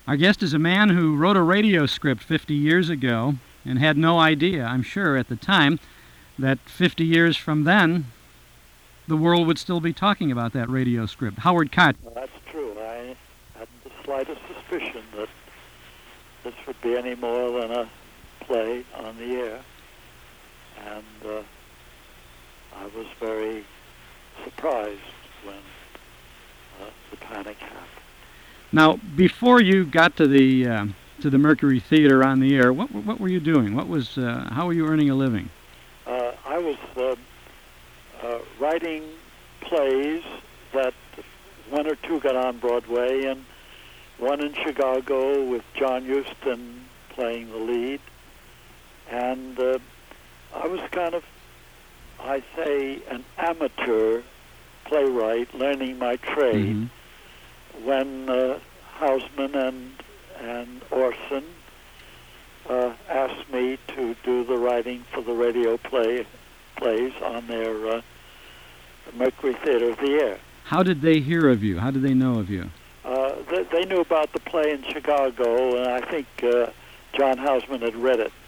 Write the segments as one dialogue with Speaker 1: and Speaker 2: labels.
Speaker 1: Our guest is a man who wrote a radio script 50 years ago and had no idea, I'm sure, at the time, that 50 years from then, the world would still be talking about that radio script. Howard Koch.
Speaker 2: Well, that's true. I hadn't the slightest suspicion that this would be any more than a play on the air. And I was very surprised when the panic happened.
Speaker 1: Now, before you got to the Mercury Theater on the air, what were you doing? How were you earning a living?
Speaker 2: I was writing plays that one or two got on Broadway, and one in Chicago with John Huston playing the lead. And I was kind of, I say, an amateur playwright learning my trade when Hausman and Orson asked me to do the writing for the radio plays on their Mercury Theater of the Air.
Speaker 1: How did they hear of you? How did they know of you?
Speaker 2: They knew about the play in Chicago, and I think John Hausman had read it.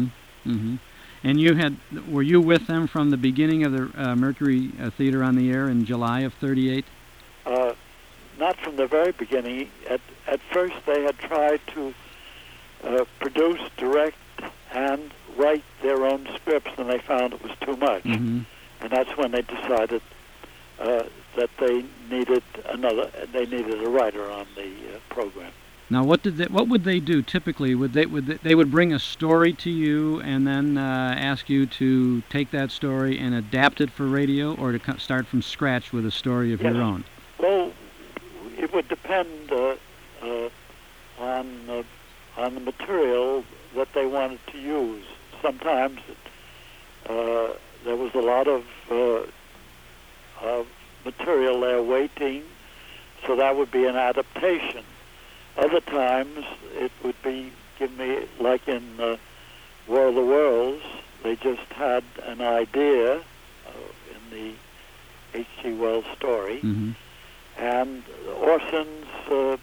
Speaker 1: And were you with them from the beginning of the Mercury Theater on the Air in July of '38?
Speaker 2: Not from the very beginning. At first, they had tried to produce, direct, and write their own scripts, and they found it was too much. And that's when they decided that they needed a writer on the program.
Speaker 1: Now, what would they do typically? They would bring a story to you and then ask you to take that story and adapt it for radio, or to start from scratch with a story of your own?
Speaker 2: Well, it would depend on the material that they wanted to use. Sometimes there was a lot of material there waiting, so that would be an adaptation. Other times it would be, like in War of the Worlds, they just had an idea in the H.G. Wells story, and Orson's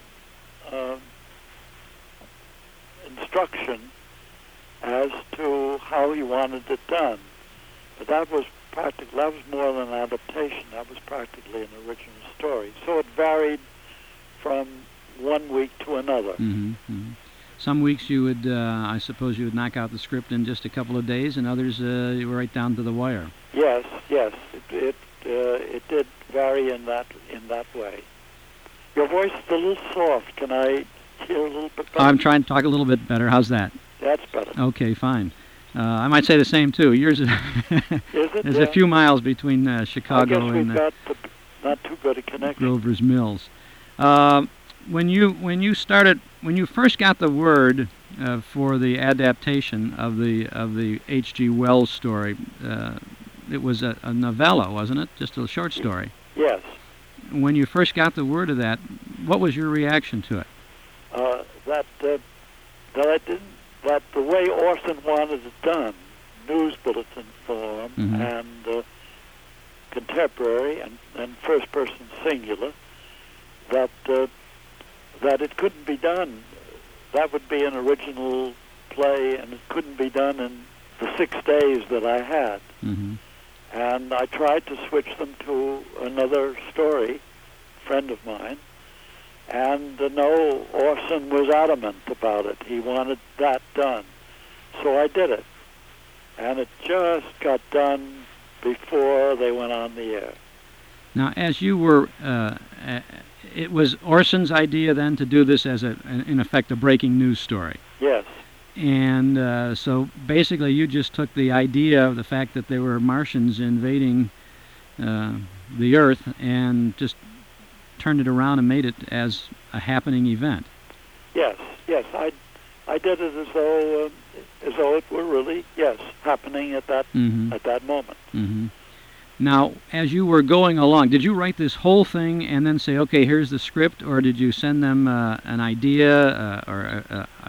Speaker 2: instruction as to how he wanted it done. But that was more than an adaptation. That was practically an original story. So it varied from one week to another.
Speaker 1: Some weeks you would, I suppose, you would knock out the script in just a couple of days, and others you were right down to the wire.
Speaker 2: Yes. It did vary in that way. Your voice is a little soft. Can I hear a little bit better?
Speaker 1: I'm trying to talk a little bit better. How's that?
Speaker 2: That's better.
Speaker 1: Okay, fine. I might say the same too. Yours is there's a few miles between Chicago and
Speaker 2: got not too good a connection.
Speaker 1: Grover's Mills. When you first got the word for the adaptation of the H.G. Wells story, it was a novella, wasn't it? Just a short story.
Speaker 2: Yes.
Speaker 1: When you first got the word of that, what was your reaction to it?
Speaker 2: That the way Orson wanted it done, news bulletin form and contemporary and first person singular, that it couldn't be done. That would be an original play, and it couldn't be done in the 6 days that I had. And I tried to switch them to another story, a friend of mine, and no, Orson was adamant about it. He wanted that done. So I did it. And it just got done before they went on the air.
Speaker 1: Now, as you were, it was Orson's idea then to do this as, in effect, a breaking news story.
Speaker 2: Yes.
Speaker 1: And so basically you just took the idea of the fact that there were Martians invading the Earth and just turned it around and made it as a happening event.
Speaker 2: Yes. I did it as though it were really happening at that moment.
Speaker 1: Now, as you were going along, did you write this whole thing and then say, "Okay, here's the script," or did you send them an idea or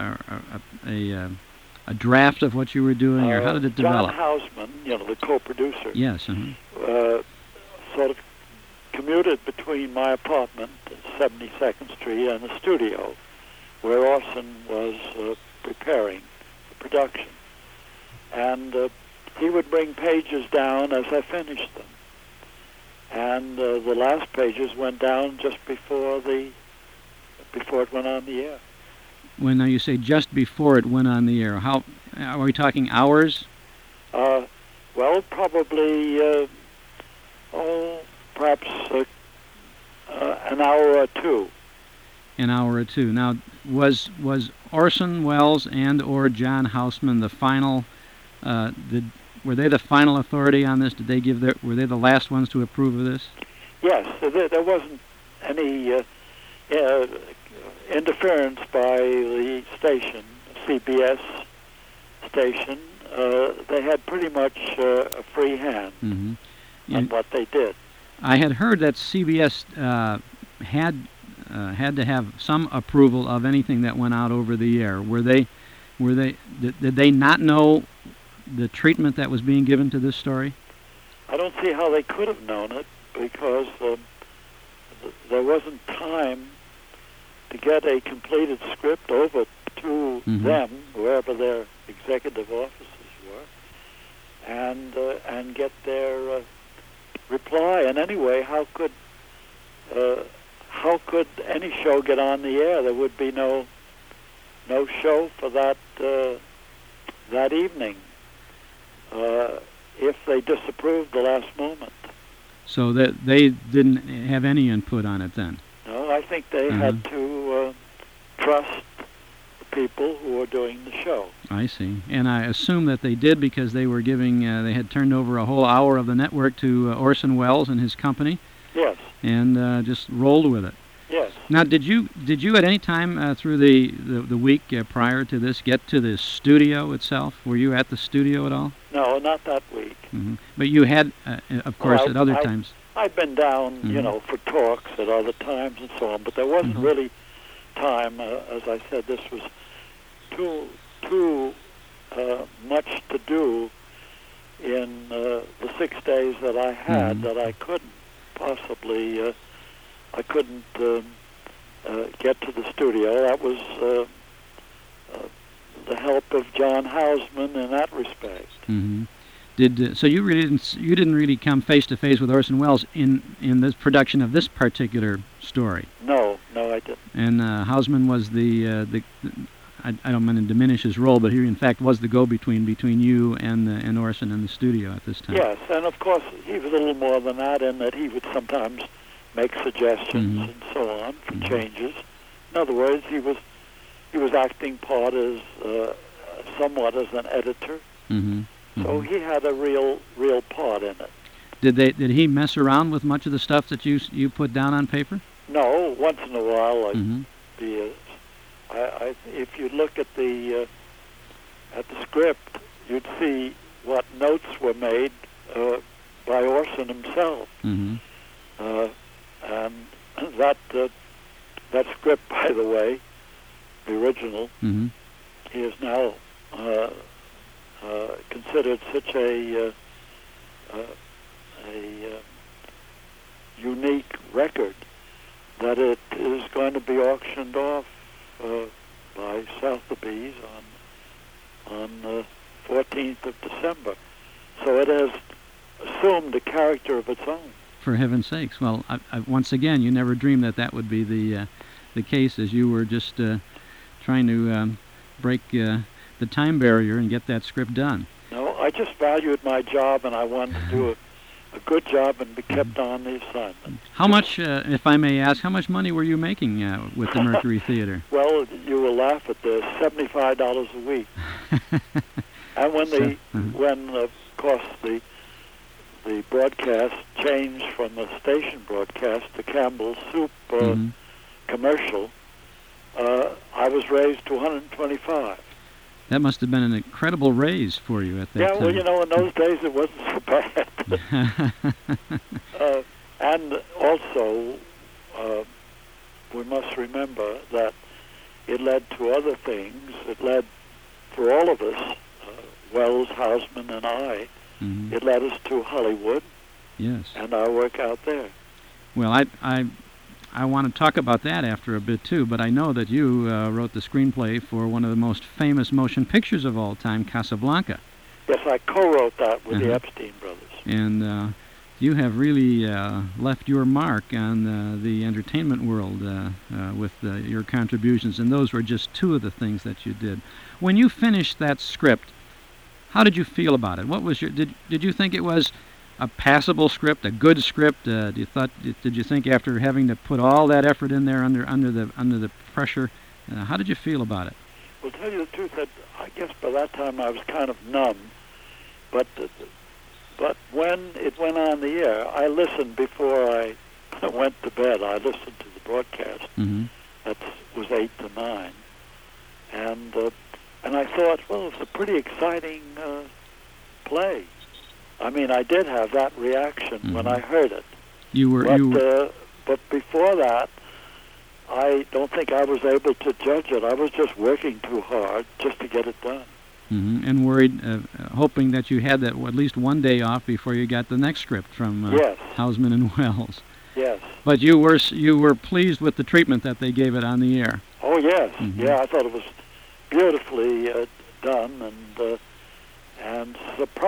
Speaker 1: a draft of what you were doing, or how did it develop?
Speaker 2: John Hausman, the co-producer.
Speaker 1: Yes.
Speaker 2: Sort of commuted between my apartment at 72nd Street and the studio, where Orson was preparing the production. And he would bring pages down as I finished them. And the last pages went down just before it went on the air.
Speaker 1: When you say just before it went on the air, how are we talking hours?
Speaker 2: Well, probably perhaps an hour or two.
Speaker 1: An hour or two. Now, was Orson Welles and or John Houseman the final? Were they the final authority on this? Did they were they the last ones to approve of this?
Speaker 2: Yes, there wasn't any interference by the station, CBS station. They had pretty much a free hand on what they did.
Speaker 1: I had heard that CBS had to have some approval of anything that went out over the air. Did they not know the treatment that was being given to this story?
Speaker 2: I don't see how they could have known it, because there wasn't time to get a completed script over to them, wherever their executive offices were, and get their reply. And anyway, how could any show get on the air? There would be no show for that evening if they disapproved the last moment.
Speaker 1: So that they didn't have any input on it then? No,
Speaker 2: I think they had to trust the people who were doing the show.
Speaker 1: I see. And I assume that they did, because they were giving, they had turned over a whole hour of the network to Orson Welles and his company.
Speaker 2: Yes.
Speaker 1: And just rolled with it.
Speaker 2: Yes.
Speaker 1: Now, did you at any time through the week prior to this get to the studio itself? Were you at the studio at all?
Speaker 2: No, not that week.
Speaker 1: But you had, of course, at other times.
Speaker 2: I've been down, for talks at other times and so on, but there wasn't really time. As I said, this was too much to do in the 6 days that I had that I couldn't possibly. I couldn't get to the studio. That was the help of John Houseman in that respect.
Speaker 1: So you didn't really come face to face with Orson Welles in this production of this particular story?
Speaker 2: No, I didn't.
Speaker 1: And Houseman was I don't mean to diminish his role, but he in fact was the go-between between you and Orson in the studio at this time.
Speaker 2: Yes, and of course he was a little more than that, in that he would sometimes make suggestions and so on for changes. In other words, he was acting part as somewhat as an editor. So he had a real part in it.
Speaker 1: Did he mess around with much of the stuff that you put down on paper?
Speaker 2: No, once in a while. If you look at the script, you'd see what notes were made by Orson himself. And that script, by the way, the original, he is now considered such a unique record that it is going to be auctioned off by Sotheby's on the 14th of December. So it has assumed a character of its own.
Speaker 1: For heaven's sakes! Well, once again, you never dreamed that would be the case, as you were just trying to break the time barrier and get that script done.
Speaker 2: No, I just valued my job, and I wanted to do a good job and be kept on the assignment.
Speaker 1: How much, if I may ask, how much money were you making with the Mercury Theater?
Speaker 2: Well, you will laugh at this: $75 a week. And when of course the broadcast changed from the station broadcast to Campbell's Soup commercial, I was raised to $125.
Speaker 1: That must have been an incredible raise for you at that time.
Speaker 2: Yeah, well, in those days it wasn't so bad. And also, we must remember that it led to other things. It led, for all of us, Welles, Houseman, and I, it led us to Hollywood.
Speaker 1: Yes.
Speaker 2: And our work out there.
Speaker 1: Well, I I want to talk about that after a bit too, but I know that you wrote the screenplay for one of the most famous motion pictures of all time, Casablanca.
Speaker 2: Yes, I co-wrote that with the Epstein brothers.
Speaker 1: And you have really left your mark on the entertainment world with your contributions, and those were just two of the things that you did. When you finished that script, how did you feel about it? What was your did you think it was a passable script, a good script? Did you think after having to put all that effort in there under the pressure, how did you feel about it?
Speaker 2: Well, to tell you the truth, I guess by that time I was kind of numb, but when it went on the air, I listened before I went to bed. I listened to the broadcast.
Speaker 1: Mm-hmm.
Speaker 2: That was 8 to 9, and I thought, well, it's a pretty exciting play. I mean, I did have that reaction when I heard it. But before that, I don't think I was able to judge it. I was just working too hard just to get it done.
Speaker 1: Mm-hmm. And worried, hoping that you had that at least one day off before you got the next script from Houseman and Wells.
Speaker 2: Yes.
Speaker 1: But you were pleased with the treatment that they gave it on the air.
Speaker 2: Oh yes,
Speaker 1: Mm-hmm.
Speaker 2: Yeah. I thought it was beautifully done and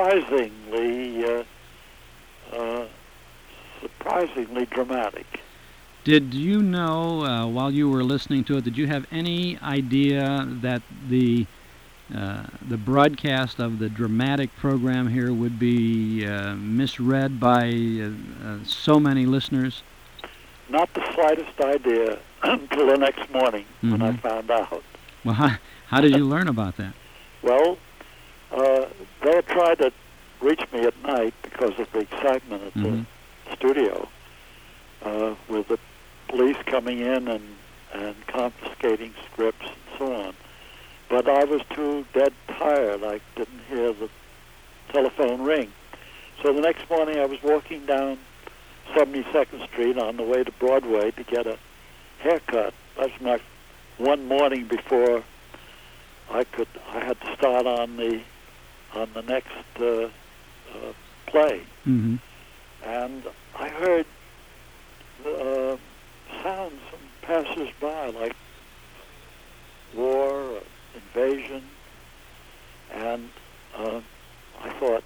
Speaker 2: surprisingly dramatic.
Speaker 1: Did you know while you were listening to it? Did you have any idea that the broadcast of the dramatic program here would be misread by so many listeners?
Speaker 2: Not the slightest idea until the next morning when I found out.
Speaker 1: Well, how did you learn about that?
Speaker 2: Well, they had tried to reach me at night because of the excitement at the studio, with the police coming in and confiscating scripts and so on. But I was too dead tired. I didn't hear the telephone ring. So the next morning I was walking down 72nd Street on the way to Broadway to get a haircut. That was my one morning before I had to start on the next play.
Speaker 1: Mm-hmm.
Speaker 2: And I heard sounds from passers-by, like war, invasion, and I thought,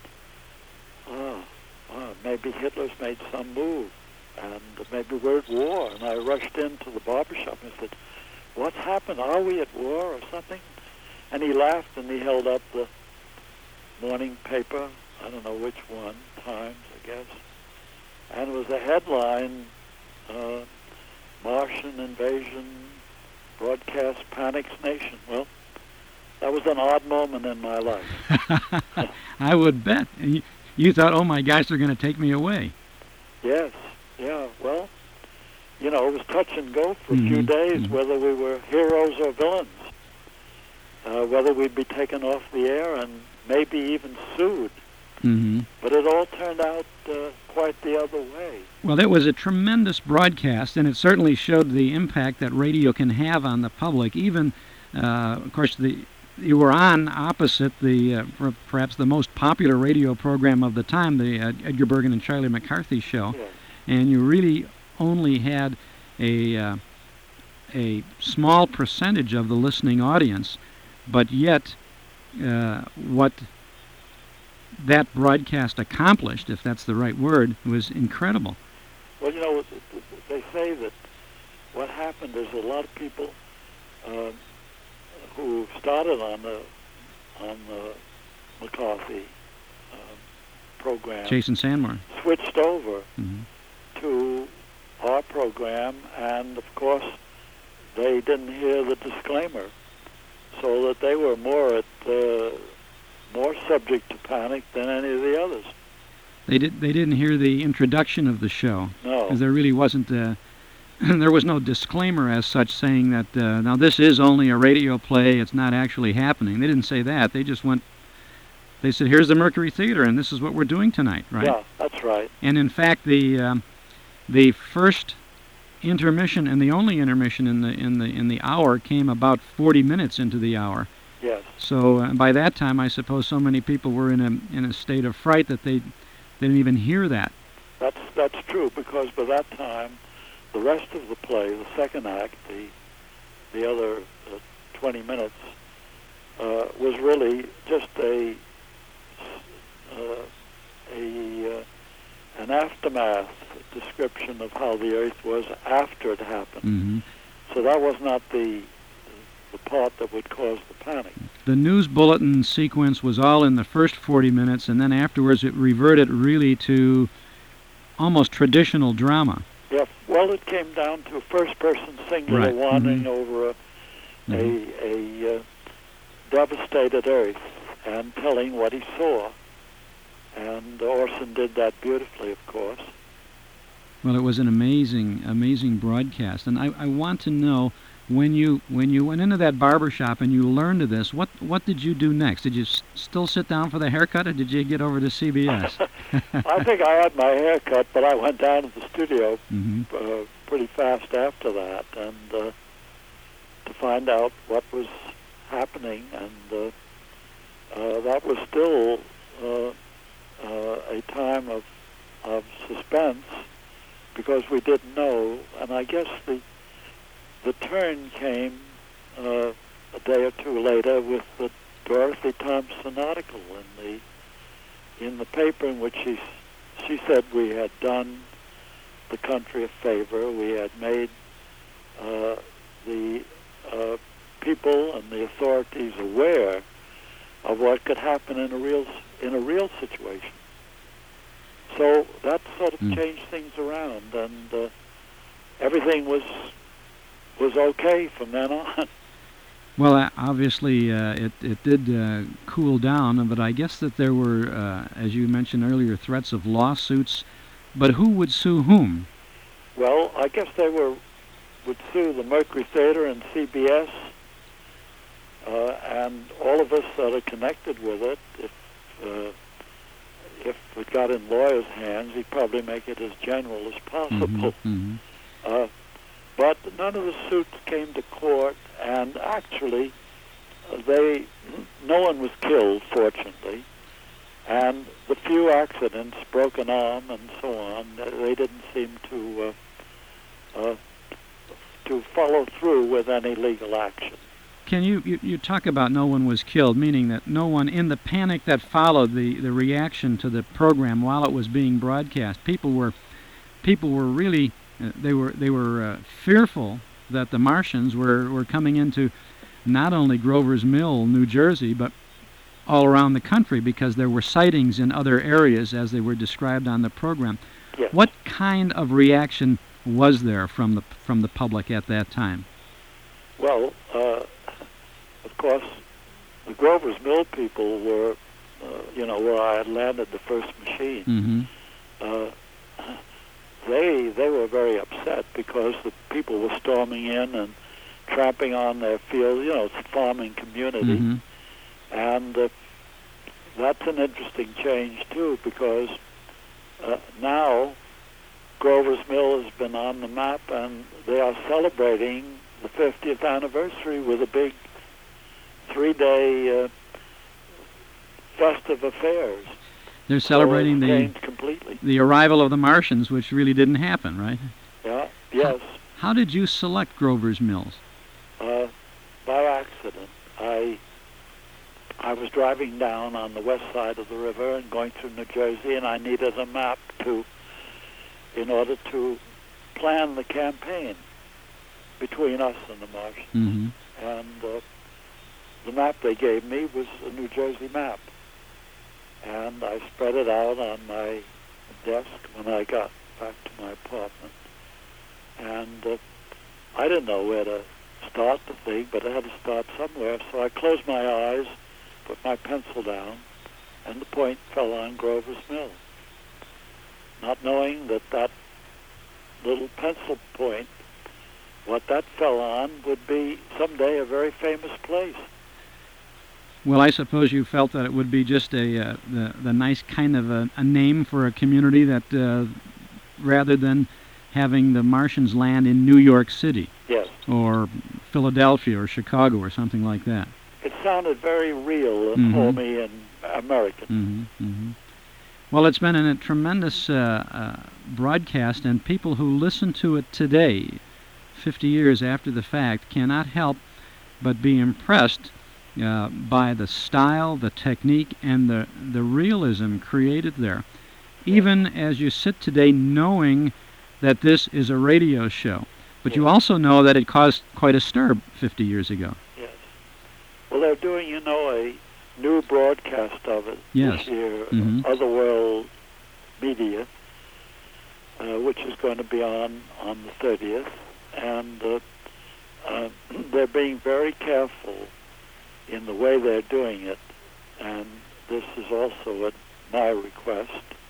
Speaker 2: maybe Hitler's made some move, and maybe we're at war. And I rushed into the barbershop and said, what's happened? Are we at war or something? And he laughed and he held up the morning paper, I don't know which one, Times, I guess, and it was a headline, Martian invasion, broadcast panics nation. Well, that was an odd moment in my life.
Speaker 1: I would bet. You thought, oh my gosh, they're going to take me away.
Speaker 2: Yes, yeah, well, it was touch and go for a few days, whether we were heroes or villains, whether we'd be taken off the air and maybe even sued.
Speaker 1: Mm-hmm.
Speaker 2: But it all turned out quite the other way.
Speaker 1: Well, it was a tremendous broadcast, and it certainly showed the impact that radio can have on the public. Even, of course, you were on opposite the perhaps the most popular radio program of the time, the Edgar Bergen and Charlie McCarthy show,
Speaker 2: Yes.
Speaker 1: And you really only had a small percentage of the listening audience, but yet what that broadcast accomplished, if that's the right word, was incredible.
Speaker 2: Well, they say that what happened is a lot of people who started on the McCarthy program,
Speaker 1: Jason Sandmore,
Speaker 2: switched over to our program, and of course they didn't hear the disclaimer, so that they were more subject to panic than any of the others.
Speaker 1: They didn't hear the introduction of the show.
Speaker 2: No,
Speaker 1: because there really wasn't there was no disclaimer as such saying that now this is only a radio play, it's not actually happening. They didn't say that. They just went. They said, "Here's the Mercury Theater, and this is what we're doing tonight." Right?
Speaker 2: Yeah, that's right.
Speaker 1: And in fact, the first intermission and the only intermission in the hour came about 40 minutes into the hour.
Speaker 2: Yes.
Speaker 1: So by that time, I suppose so many people were in a state of fright that they didn't even hear that.
Speaker 2: That's true, because by that time the rest of the play, the second act, the other 20 minutes, was really just an aftermath description of how the Earth was after it happened.
Speaker 1: Mm-hmm.
Speaker 2: So that was not the part that would cause the panic.
Speaker 1: The news bulletin sequence was all in the first 40 minutes, and then afterwards it reverted really to almost traditional drama.
Speaker 2: Yeah, well, it came down to a first-person singular
Speaker 1: Right.
Speaker 2: wandering
Speaker 1: Mm-hmm.
Speaker 2: over a devastated Earth and telling what he saw. And Orson did that beautifully, of course.
Speaker 1: Well, it was an amazing broadcast, and I want to know, when you went into that barber shop and you learned of this, what did you do next? Did you still sit down for the haircut, or did you get over to CBS?
Speaker 2: I think I had my hair cut, but I went down to the studio
Speaker 1: Mm-hmm.
Speaker 2: pretty fast after that, and to find out what was happening, and that was still a time of suspense, because we didn't know, and I guess the turn came a day or two later with the Dorothy Thompson article in the paper, in which she said we had done the country a favor. We had made the people and the authorities aware of what could happen in a real situation. So that sort of changed things around, and everything was okay from then on.
Speaker 1: Well, obviously it did cool down, but I guess that there were, as you mentioned earlier, threats of lawsuits. But who would sue whom?
Speaker 2: Well, I guess they would sue the Mercury Theater and CBS, and all of us that are connected with it. If it got in lawyers' hands, he'd probably make it as general as possible.
Speaker 1: Mm-hmm. Mm-hmm.
Speaker 2: But none of the suits came to court, and actually, no one was killed, fortunately. And the few accidents, broken arm and so on, they didn't seem to follow through with any legal action.
Speaker 1: Can you talk about no one was killed, meaning that no one, in the panic that followed the reaction to the program while it was being broadcast, people were really they were fearful that the Martians were coming into not only Grover's Mill, New Jersey, but all around the country, because there were sightings in other areas as they were described on the program.
Speaker 2: Yes.
Speaker 1: What kind of reaction was there from the public at that time?
Speaker 2: Well, of course, the Grover's Mill people were, where I had landed the first machine.
Speaker 1: Mm-hmm.
Speaker 2: They were very upset because the people were storming in and tramping on their fields. It's a farming community.
Speaker 1: Mm-hmm.
Speaker 2: And that's an interesting change, too, because now Grover's Mill has been on the map, and they are celebrating the 50th anniversary with a big 3-day festive affairs.
Speaker 1: They're celebrating the arrival of the Martians, which really didn't happen, right?
Speaker 2: Yeah, yes.
Speaker 1: How did you select Grover's Mills?
Speaker 2: By accident. I was driving down on the west side of the river and going through New Jersey, and I needed a map in order to plan the campaign between us and the Martians.
Speaker 1: Mm-hmm.
Speaker 2: And the map they gave me was a New Jersey map. And I spread it out on my desk when I got back to my apartment. And I didn't know where to start the thing, but I had to start somewhere. So I closed my eyes, put my pencil down, and the point fell on Grover's Mill. Not knowing that little pencil point, what that fell on, would be someday a very famous place.
Speaker 1: Well, I suppose you felt that it would be just the nice kind of a name for a community that, rather than having the Martians land in New York City.
Speaker 2: Yes.
Speaker 1: Or Philadelphia or Chicago or something like that.
Speaker 2: It sounded very real and homey and American.
Speaker 1: Mm-hmm. Mm-hmm. Well, it's been a tremendous broadcast, and people who listen to it today, 50 years after the fact, cannot help but be impressed by the style, the technique, and the realism created there. Even as you sit today knowing that this is a radio show. But you also know that it caused quite a stir 50 years ago.
Speaker 2: Yes. Well, they're doing, a new broadcast of it this year, Otherworld Media, which is going to be on the 30th. And they're being very careful in the way they're doing it. And this is also at my request,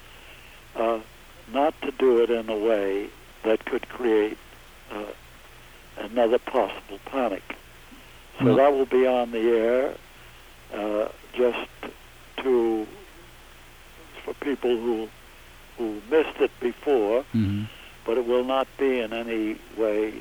Speaker 2: not to do it in a way that could create another possible panic. So that will be on the air just for people who missed it before, but it will not be in any way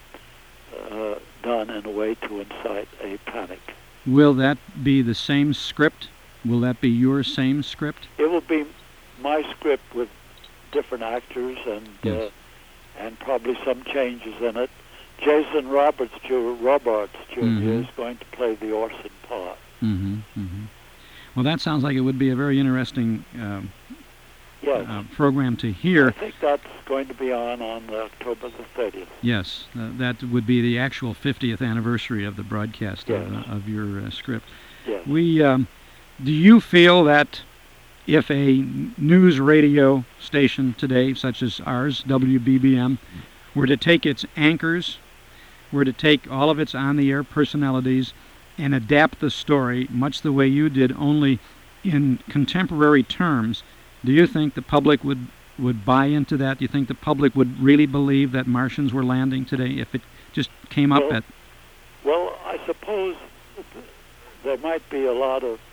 Speaker 2: done in a way to incite a panic.
Speaker 1: Will that be the same script? Will that be your same script?
Speaker 2: It will be my script with different actors and probably some changes in it. Jason Robards Jr. is going to play the Orson part.
Speaker 1: Well, that sounds like it would be a very interesting program to hear.
Speaker 2: I think that's going to be on October the 30th.
Speaker 1: Yes, that would be the actual 50th anniversary of the broadcast of your script.
Speaker 2: Yes.
Speaker 1: Do you feel that if a news radio station today, such as ours, WBBM, were to take its anchors, were to take all of its on-the-air personalities and adapt the story much the way you did, only in contemporary terms, do you think the public would buy into that? Do you think the public would really believe that Martians were landing today if it just came up at...
Speaker 2: Well, I suppose there might be a lot of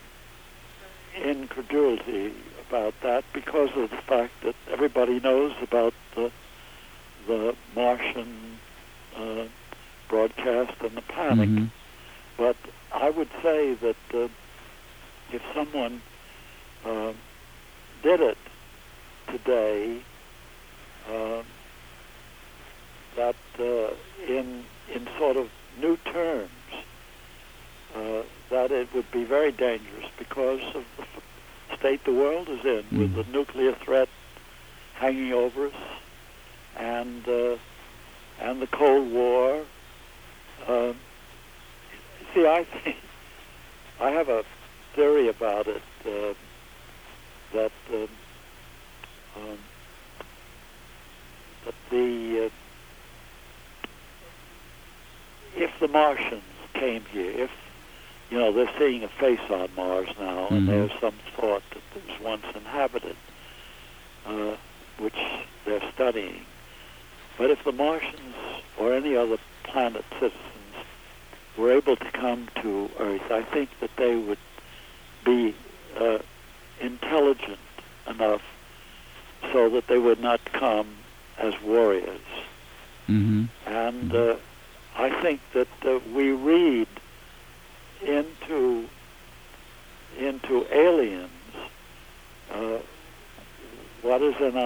Speaker 2: incredulity about that because of the fact that everybody knows about the Martian broadcast and the panic. But I would say that if someone did it today, that in sort of new terms, that it would be very dangerous because of the state the world is in, with the nuclear threat hanging over us, and the Cold War. See, I think I have a theory about it that if the Martians came here, if they're seeing a face on Mars now, and there's some thought that it was once inhabited, which they're studying. But if the Martians or any other planet citizens were able to come to Earth, I think that they would be intelligent enough so that they would not come as warriors. And I think that we read into aliens what is in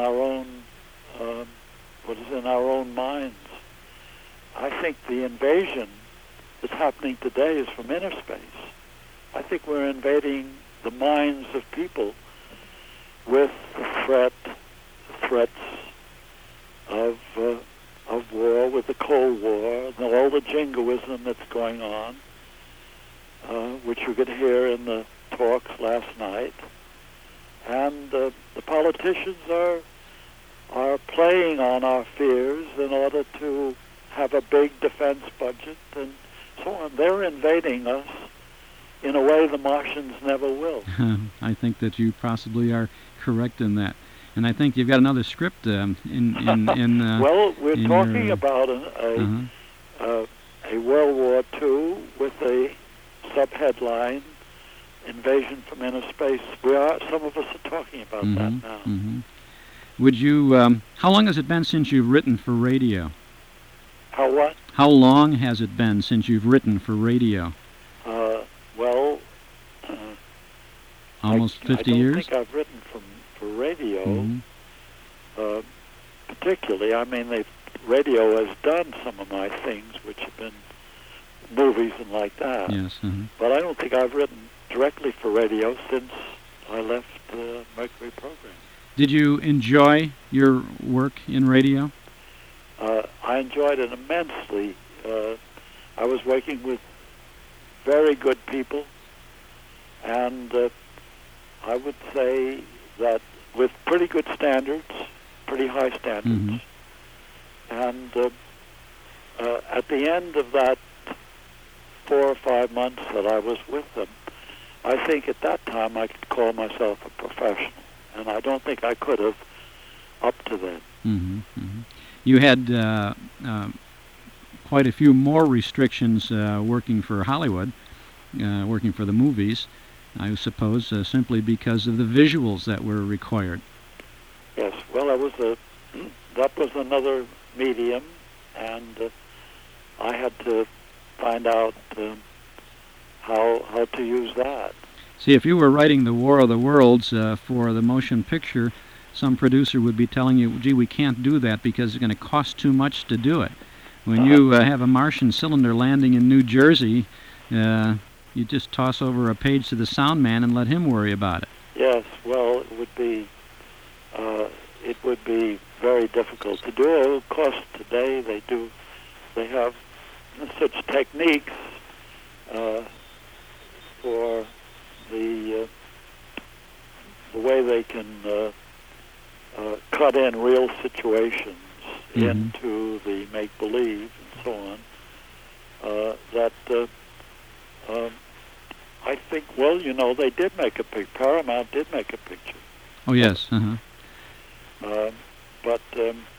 Speaker 2: our own minds. I think the invasion that's happening today is from inner space. I think we're invading the minds of people with the threats of war, with the Cold War, and all the jingoism that's going on, which you could hear in the talks last night. And the politicians are playing on our fears in order to have a big defense budget and so on. They're invading us in a way the Martians never will.
Speaker 1: I think that you possibly are correct in that. And I think you've got another script in
Speaker 2: well, we're talking about a World War II with a subheadline, Invasion from Inner Space. Some of us are talking about that now.
Speaker 1: Would you, how long has it been since you've written for radio?
Speaker 2: How what?
Speaker 1: How long has it been since you've written for radio?
Speaker 2: Almost
Speaker 1: 50 years?
Speaker 2: I don't think I've written for radio. particularly. I mean, radio has done some of my things, which have been movies and like that.
Speaker 1: Yes. Uh-huh.
Speaker 2: But I don't think I've written directly for radio since I left the Mercury program.
Speaker 1: Did you enjoy your work in radio?
Speaker 2: I enjoyed it immensely. I was working with very good people, and I would say that with pretty good standards, pretty high standards. Mm-hmm. And at the end of that 4 or 5 months that I was with them, I think at that time I could call myself a professional, and I don't think I could have up to then.
Speaker 1: Mm-hmm. Mm-hmm. You had quite a few more restrictions working for Hollywood, working for the movies, I suppose, simply because of the visuals that were required.
Speaker 2: Yes, well, that was another medium, and I had to find out how to use that.
Speaker 1: See, if you were writing The War of the Worlds for the motion picture, some producer would be telling you, gee, we can't do that because it's going to cost too much to do it. When you have a Martian cylinder landing in New Jersey, you just toss over a page to the sound man and let him worry about it.
Speaker 2: Yes, well, it would be very difficult to do. Of course, today they have such techniques for the way they can cut in real situations into the make-believe and so on, I think, well, they did make a picture. Paramount did make a picture.
Speaker 1: Oh, yes. Uh-huh.
Speaker 2: But,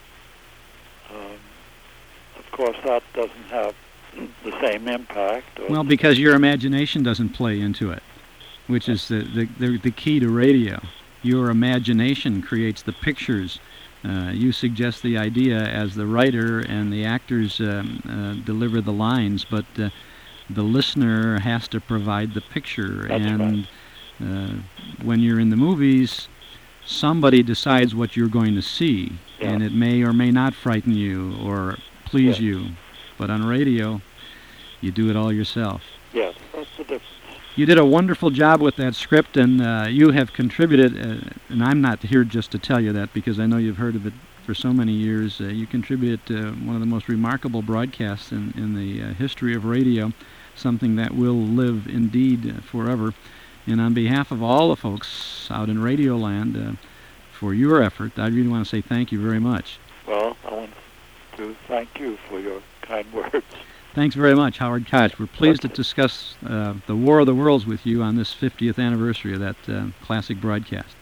Speaker 2: of course, that doesn't have the same impact.
Speaker 1: Well, because your imagination doesn't play into it, which is the key to radio. Your imagination creates the pictures. You suggest the idea as the writer, and the actors deliver the lines, but the listener has to provide the picture.
Speaker 2: That's
Speaker 1: and
Speaker 2: right.
Speaker 1: When you're in the movies, somebody decides what you're going to see, and it may or may not frighten you or please you. But on radio, you do it all yourself.
Speaker 2: Yes, that's the difference.
Speaker 1: You did a wonderful job with that script, and you have contributed, and I'm not here just to tell you that because I know you've heard of it for so many years. You contributed to one of the most remarkable broadcasts in the history of radio, something that will live indeed forever. And on behalf of all the folks out in Radioland, for your effort, I really want to say thank you very much.
Speaker 2: Well, I want to thank you for your kind words.
Speaker 1: Thanks very much, Howard Koch. We're pleased to discuss The War of the Worlds with you on this 50th anniversary of that classic broadcast.